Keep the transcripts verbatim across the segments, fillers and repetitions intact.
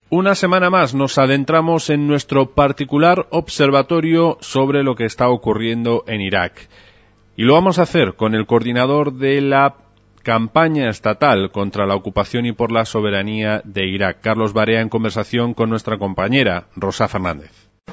Una semana más nos adentramos en nuestro particular observatorio sobre lo que está ocurriendo en Irak. Y lo vamos a hacer con el coordinador de la campaña estatal contra la ocupación y por la soberanía de Irak, Carlos Barea, en conversación con nuestra compañera Rosa Fernández.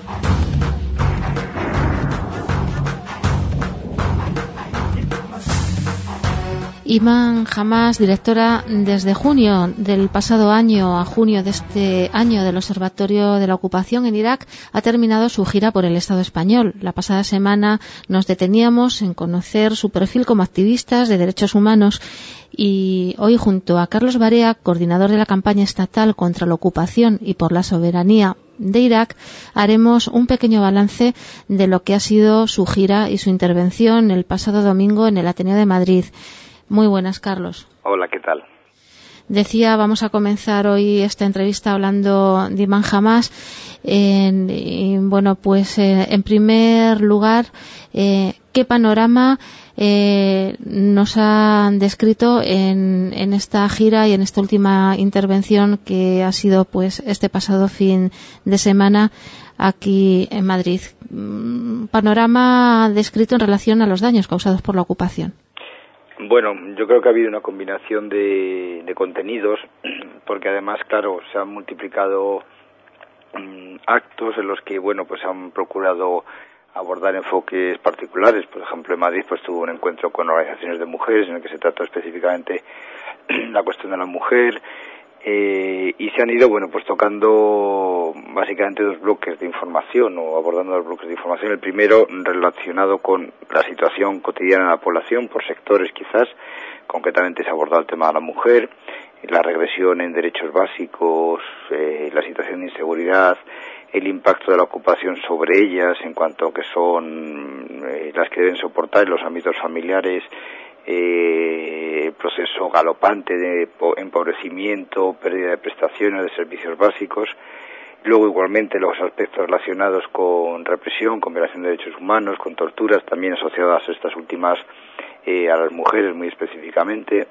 Iman Hammas, directora desde junio del pasado año a junio de este año del Observatorio de la Ocupación en Irak, ha terminado su gira por el Estado español. La pasada semana nos deteníamos en conocer su perfil como activistas de derechos humanos y hoy, junto a Carlos Barea, coordinador de la campaña estatal contra la ocupación y por la soberanía de Irak, haremos un pequeño balance de lo que ha sido su gira y su intervención el pasado domingo en el Ateneo de Madrid. Muy buenas, Carlos. Hola, ¿qué tal? Decía, vamos a comenzar hoy esta entrevista hablando de Iman Hammas. En, y, bueno, pues eh, en primer lugar, eh, ¿qué panorama eh, nos han descrito en, en esta gira y en esta última intervención que ha sido pues este pasado fin de semana aquí en Madrid? Panorama descrito en relación a los daños causados por la ocupación. Bueno, yo creo que ha habido una combinación de, de contenidos, porque además, claro, se han multiplicado um, actos en los que, bueno, pues han procurado abordar enfoques particulares. Por ejemplo, en Madrid pues tuvo un encuentro con organizaciones de mujeres en el que se trató específicamente la cuestión de la mujer. Eh, y se han ido, bueno, pues tocando básicamente dos bloques de información o abordando dos bloques de información. El primero relacionado con la situación cotidiana de la población por sectores quizás, concretamente se ha abordado el tema de la mujer, la regresión en derechos básicos, eh, la situación de inseguridad, el impacto de la ocupación sobre ellas en cuanto a que son eh, las que deben soportar en los ámbitos familiares, Eh, proceso galopante de empobrecimiento, pérdida de prestaciones, de servicios básicos. Luego igualmente los aspectos relacionados con represión, con violación de derechos humanos, con torturas, también asociadas a estas últimas eh, a las mujeres muy específicamente.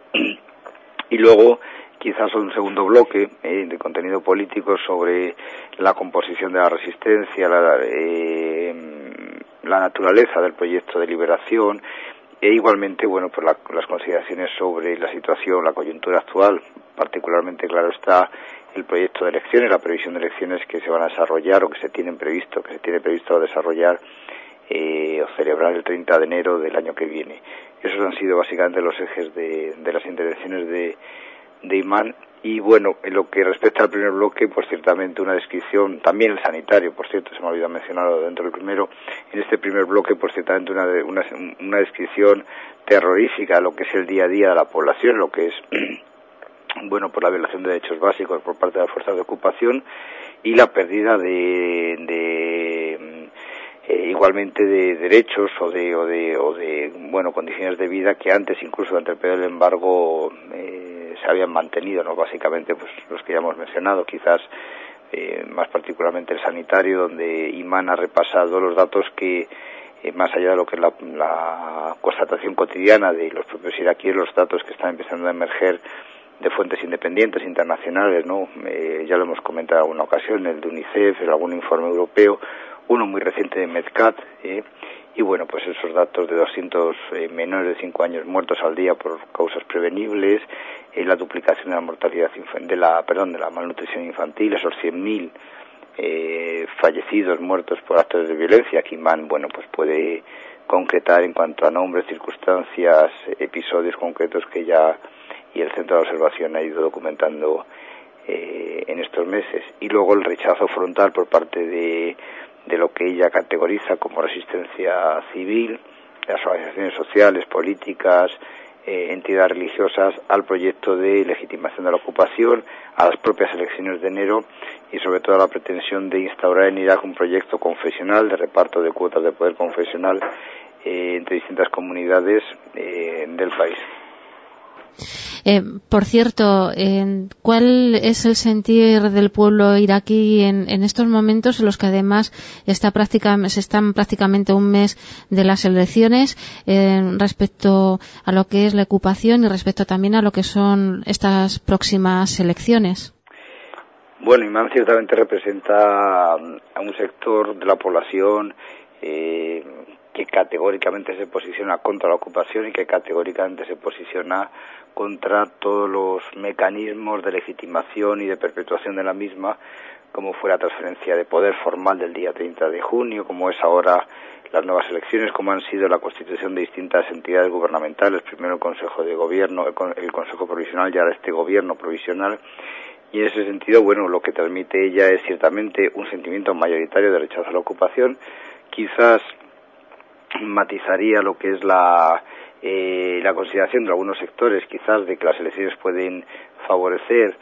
Y luego quizás un segundo bloque eh, de contenido político sobre la composición de la resistencia, la, eh, la naturaleza del proyecto de liberación. E igualmente, bueno, pues la, las consideraciones sobre la situación, la coyuntura actual, particularmente, claro está, el proyecto de elecciones, la previsión de elecciones que se van a desarrollar o que se tienen previsto, que se tiene previsto desarrollar eh, o celebrar el treinta de enero del año que viene. Esos han sido básicamente los ejes de, de las intervenciones de, de Iman. Y bueno, en lo que respecta al primer bloque, pues ciertamente una descripción, también el sanitario, por cierto, se me ha olvidado mencionarlo dentro del primero, en este primer bloque, pues ciertamente una, una, una descripción terrorífica de lo que es el día a día de la población, lo que es, bueno, por la violación de derechos básicos por parte de las fuerzas de ocupación y la pérdida de, de eh, igualmente de derechos o de, o de, o de, bueno, condiciones de vida que antes, incluso durante el periodo del embargo, eh, se habían mantenido, ¿no? Básicamente, pues los que ya hemos mencionado, quizás eh, más particularmente el sanitario, donde Iman ha repasado los datos que, eh, más allá de lo que es la, la constatación cotidiana de los propios iraquíes, los datos que están empezando a emerger de fuentes independientes internacionales, ¿no? Eh, ya lo hemos comentado en alguna ocasión, el de UNICEF, en algún informe europeo, uno muy reciente de Medcat, eh, y bueno, pues esos datos de doscientos eh, menores de cinco años muertos al día por causas prevenibles, eh, la duplicación de la mortalidad infan- de la perdón de la malnutrición infantil, esos cien mil eh, fallecidos muertos por actos de violencia que Iman, bueno, pues puede concretar en cuanto a nombres, circunstancias, episodios concretos que ya y el Centro de Observación ha ido documentando eh, en estos meses. Y luego el rechazo frontal por parte de de lo que ella categoriza como resistencia civil, las organizaciones sociales, políticas, eh, entidades religiosas, al proyecto de legitimación de la ocupación, a las propias elecciones de enero y sobre todo a la pretensión de instaurar en Irak un proyecto confesional de reparto de cuotas de poder confesional eh, entre distintas comunidades eh, del país. Eh, por cierto, eh, ¿cuál es el sentir del pueblo iraquí en, en estos momentos en los que además está prácticamente, se están prácticamente un mes de las elecciones eh, respecto a lo que es la ocupación y respecto también a lo que son estas próximas elecciones? Bueno, Imán ciertamente representa a un sector de la población eh, que categóricamente se posiciona contra la ocupación y que categóricamente se posiciona contra todos los mecanismos de legitimación y de perpetuación de la misma, como fue la transferencia de poder formal del día treinta de junio, como es ahora las nuevas elecciones, como han sido la constitución de distintas entidades gubernamentales, primero el Consejo de Gobierno, el Consejo Provisional y ahora este Gobierno Provisional. Y en ese sentido, bueno, lo que transmite ella es ciertamente un sentimiento mayoritario de rechazo a la ocupación. Quizás matizaría lo que es la, eh, la consideración de algunos sectores, quizás de que las elecciones pueden favorecer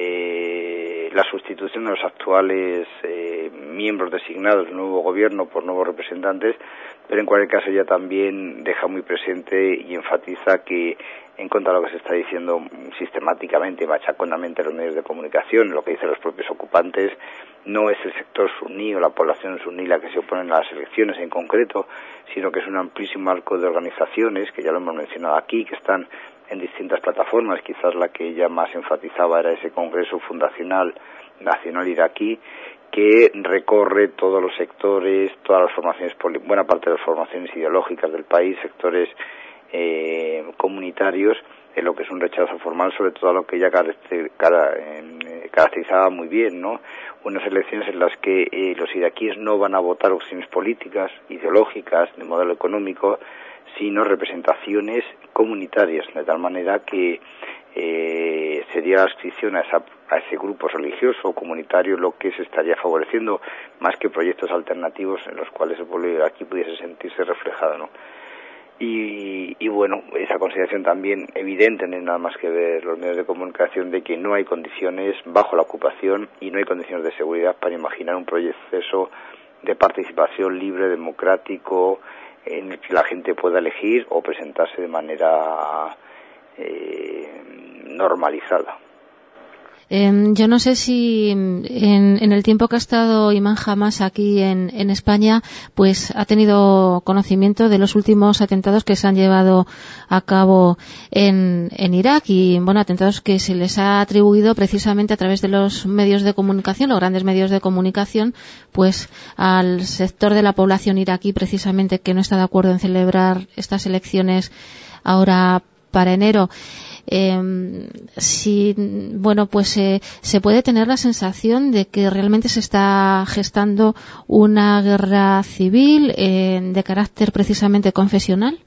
eh, la sustitución de los actuales eh, miembros designados del nuevo gobierno por nuevos representantes, pero en cualquier caso ella también deja muy presente y enfatiza que, en contra de lo que se está diciendo sistemáticamente y machaconamente en los medios de comunicación, lo que dicen los propios ocupantes, no es el sector suní o la población suní la que se opone a las elecciones en concreto, sino que es un amplísimo arco de organizaciones, que ya lo hemos mencionado aquí, que están en distintas plataformas. Quizás la que ella más enfatizaba era ese Congreso Fundacional Nacional Iraquí, que recorre todos los sectores, todas las formaciones, buena parte de las formaciones ideológicas del país, sectores eh, comunitarios, en lo que es un rechazo formal, sobre todo a lo que ella caracterizaba muy bien, ¿no? Unas elecciones en las que eh, los iraquíes no van a votar opciones políticas, ideológicas, de modelo económico, sino representaciones comunitarias, de tal manera que eh, sería la adscripción a, esa, a ese grupo religioso o comunitario lo que se estaría favoreciendo, más que proyectos alternativos en los cuales el pueblo iraquí pudiese sentirse reflejado, ¿no? Y, y bueno, esa consideración también evidente, no hay nada más que ver los medios de comunicación, de que no hay condiciones bajo la ocupación y no hay condiciones de seguridad para imaginar un proceso de participación libre, democrático, en el que la gente pueda elegir o presentarse de manera eh, normalizada. Eh, yo no sé si en, en el tiempo que ha estado Imán Hamás aquí en, en España, pues ha tenido conocimiento de los últimos atentados que se han llevado a cabo en, en Irak, y bueno, atentados que se les ha atribuido precisamente a través de los medios de comunicación, los grandes medios de comunicación, pues al sector de la población iraquí precisamente que no está de acuerdo en celebrar estas elecciones ahora para enero. Eh, si, bueno, pues eh, se puede tener la sensación de que realmente se está gestando una guerra civil eh, de carácter precisamente confesional.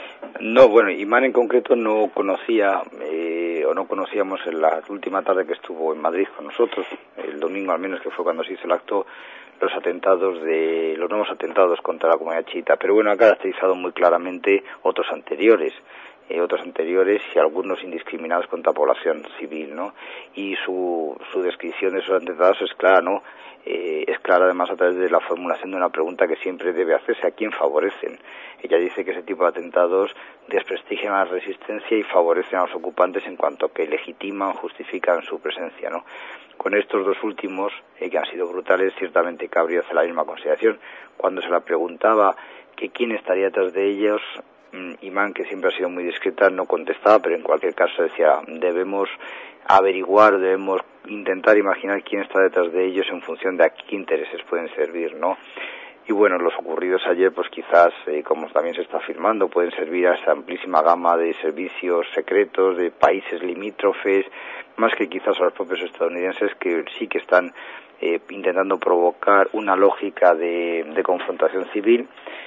No, bueno, Imán en concreto no conocía eh, o no conocíamos en la última tarde que estuvo en Madrid con nosotros, el domingo al menos, que fue cuando se hizo el acto, los atentados de los nuevos atentados contra la comunidad chiita, pero bueno, ha caracterizado muy claramente otros anteriores. Eh, otros anteriores y algunos indiscriminados contra población civil, ¿no? Y su, su descripción de esos atentados es clara, ¿no? Eh, es clara además a través de la formulación de una pregunta que siempre debe hacerse: ¿a quién favorecen? Ella dice que ese tipo de atentados desprestigian a la resistencia y favorecen a los ocupantes en cuanto que legitiman, justifican su presencia, ¿no? Con estos dos últimos, eh, que han sido brutales, ciertamente cabría hacer la misma consideración. Cuando se la preguntaba que quién estaría detrás de ellos, Imán, que siempre ha sido muy discreta, no contestaba, pero en cualquier caso decía: debemos averiguar, debemos intentar imaginar quién está detrás de ellos en función de a qué intereses pueden servir, ¿no? Y bueno, los ocurridos ayer, pues quizás, eh, como también se está afirmando, pueden servir a esa amplísima gama de servicios secretos de países limítrofes, más que quizás a los propios estadounidenses, que sí que están eh, intentando provocar una lógica de, de confrontación civil.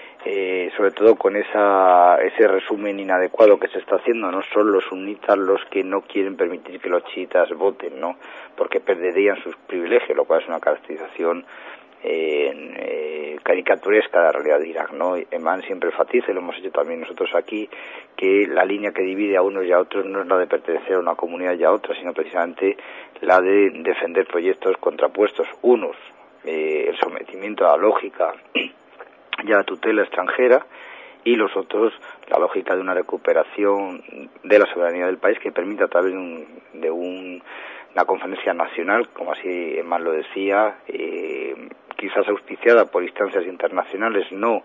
Eh, sobre todo con esa, ese resumen inadecuado que se está haciendo. No son los sunitas los que no quieren permitir que los chiitas voten, ¿no? Porque perderían sus privilegios, lo cual es una caracterización eh, eh, caricaturesca de la realidad de Irak, ¿no? Imán siempre enfatiza, y lo hemos hecho también nosotros aquí, que la línea que divide a unos y a otros no es la de pertenecer a una comunidad y a otra, sino precisamente la de defender proyectos contrapuestos. Unos, eh, el sometimiento a la lógica y a la tutela extranjera, y los otros la lógica de una recuperación de la soberanía del país que permita, a través de, un, de un, una conferencia nacional, como así Imán lo decía, eh, quizás auspiciada por instancias internacionales no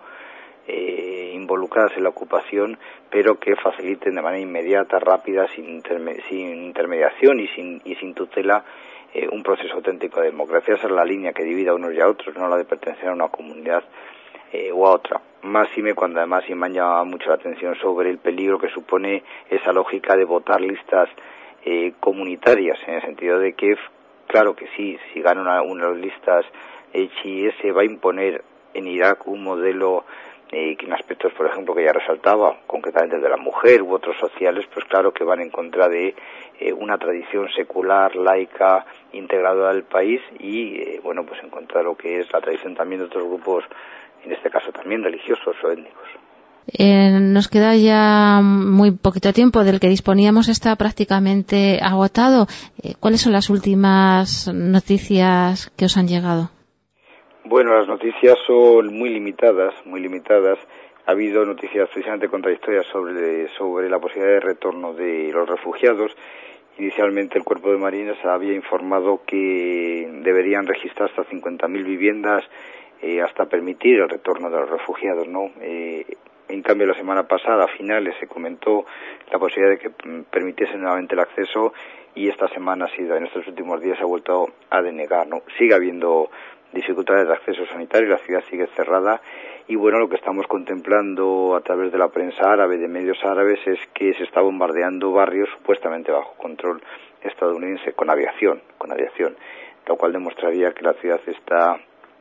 eh, involucradas en la ocupación, pero que faciliten de manera inmediata, rápida, sin, interme sin intermediación y sin, y sin tutela, eh, un proceso auténtico de democracia. Esa es la línea que divide a unos y a otros, no la de pertenecer a una comunidad eh, o a otra. Máxime cuando además Imán llama mucho la atención sobre el peligro que supone esa lógica de votar listas eh, comunitarias, en el sentido de que, claro que sí, si gana una, una de las listas eh, chiíes, se va a imponer en Irak un modelo eh, que en aspectos, por ejemplo, que ya resaltaba, concretamente el de la mujer u otros sociales, pues claro que van en contra de eh, una tradición secular, laica, integradora del país y, eh, bueno, pues en contra de lo que es la tradición también de otros grupos, en este caso también religiosos o étnicos. Eh, nos queda ya muy poquito tiempo, del que disponíamos está prácticamente agotado. Eh, ¿Cuáles son las últimas noticias que os han llegado? Bueno, las noticias son muy limitadas, muy limitadas. Ha habido noticias precisamente contradictorias sobre, sobre la posibilidad de retorno de los refugiados. Inicialmente el Cuerpo de Marines había informado que deberían registrar hasta cincuenta mil viviendas eh, hasta permitir el retorno de los refugiados, ¿no? Eh, en cambio, la semana pasada, a finales, se comentó la posibilidad de que permitiese nuevamente el acceso y esta semana ha sido, en estos últimos días, se ha vuelto a denegar, ¿no? Sigue habiendo dificultades de acceso sanitario, la ciudad sigue cerrada y bueno, lo que estamos contemplando a través de la prensa árabe, de medios árabes, es que se está bombardeando barrios supuestamente bajo control estadounidense con aviación, con aviación, lo cual demostraría que la ciudad está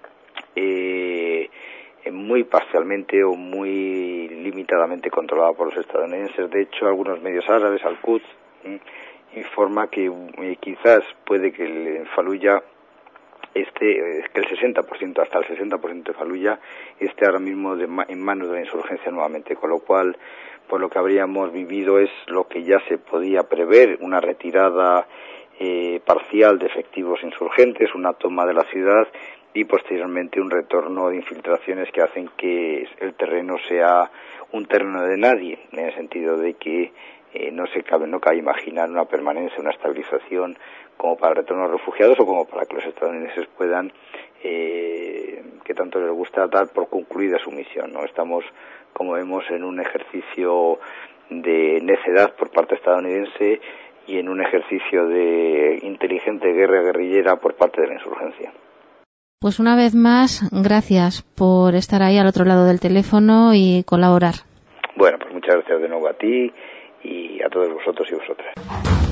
eh, muy parcialmente o muy limitadamente controlada por los estadounidenses. De hecho, algunos medios árabes, Al-Quds, eh, informa que eh, quizás puede que en Faluya este, eh, que el sesenta por ciento, hasta el sesenta por ciento de Faluya esté ahora mismo de ma- en manos de la insurgencia nuevamente, con lo cual, por lo que habríamos vivido es lo que ya se podía prever, una retirada eh, parcial de efectivos insurgentes, una toma de la ciudad y posteriormente un retorno de infiltraciones que hacen que el terreno sea un terreno de nadie, en el sentido de que eh, no se cabe, no cabe imaginar una permanencia, una estabilización como para el retorno de los refugiados o como para que los estadounidenses puedan, eh, que tanto les gusta, dar por concluida su misión, ¿no? Estamos, como vemos, en un ejercicio de necedad por parte estadounidense y en un ejercicio de inteligente guerra guerrillera por parte de la insurgencia. Pues una vez más, gracias por estar ahí al otro lado del teléfono y colaborar. Bueno, pues muchas gracias de nuevo a ti y a todos vosotros y vosotras.